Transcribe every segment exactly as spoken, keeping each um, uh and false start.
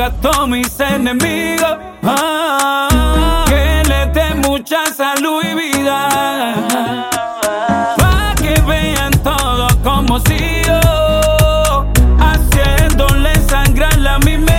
diga a todos mis enemigos ah, que les dé mucha salud y vida, pa' que vean todo como sigo, haciéndole sangrar la misma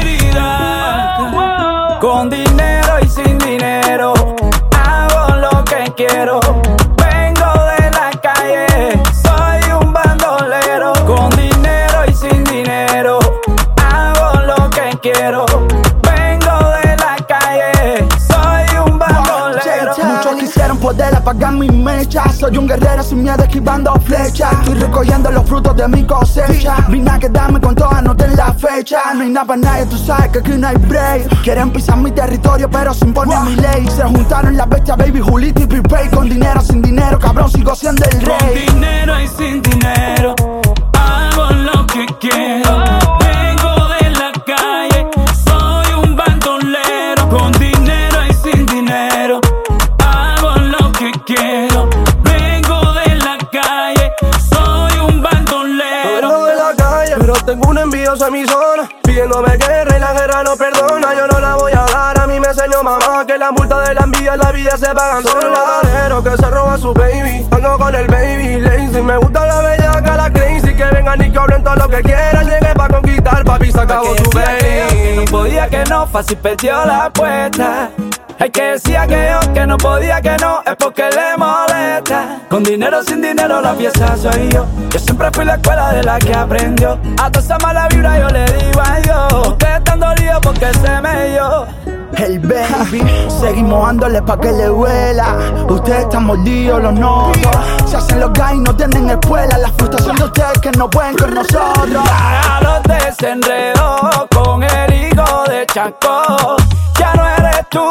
herida. Con dinero y sin dinero hago lo que quiero. Vengo de la calle, soy un bandolero. Con dinero y sin dinero hago lo que quiero. Vengo de la calle, soy un bandolero. Muchos quisieron poder apagar mi mecha. Soy un guerrero sin miedo esquivando flechas. Estoy recogiendo los frutos de mi cosecha. Vine a quedarme con todo, anoten la fecha. No hay nada para nadie, tú sabes que aquí no hay break. Quieren pisar mi territorio pero sin poner mi ley. Se juntaron las bestias, baby, Julito y Prepay. Con dinero, sin dinero, cabrón, sigo siendo el rey. Con dinero y sin dinero hago lo que quiero. Vengo de la calle, soy un bandolero. Con dinero y sin dinero hago lo que quiero. Vengo de la calle, soy un bandolero. Vengo de la calle, pero tengo un envidioso en mi zona, pidiéndome guerra y la guerra no perdona. Yo no la voy a dar, a mí me enseñó mamá que la multa de la envidia, la vida se pagan sola. Soy un ladrero que se roba a su baby, ando con el baby lazy. Me gusta la bellaca, la crazy, que vengan y que hablen todo lo que quieran. Llegué pa' conquistar, papi, se acabó su baby. Que no podía que no, fácil perdió la apuesta. El que decía que yo, que no podía que no, es porque le molesta. Con dinero o sin dinero la pieza soy yo. Yo siempre fui la escuela de la que aprendió. A toda esa mala vibra yo le digo adiós. Ustedes están dolidos porque se me dio el baby, seguimos dándole pa' que le huela. Ustedes están mordidos, los noto. Se hacen los guys, no tienen escuela. La frustración de ustedes que no pueden con nosotros. Para los desenredos con el hijo de Chaco. Ya no eres tú,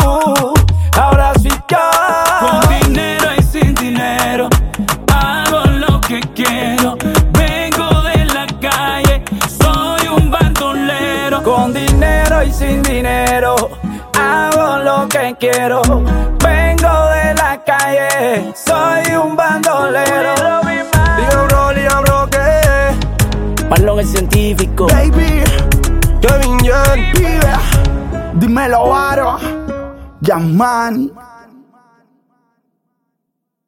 ahora soy yo. Con dinero y sin dinero hago lo que quiero. Vengo de la calle, soy un bandolero. Con dinero y sin dinero hago lo que quiero. Vengo de la calle, soy un bandolero. Digan bro, digan bro que Marlon el científico, baby, Kevin Young, pibe, dímelo, Aro, Yamani.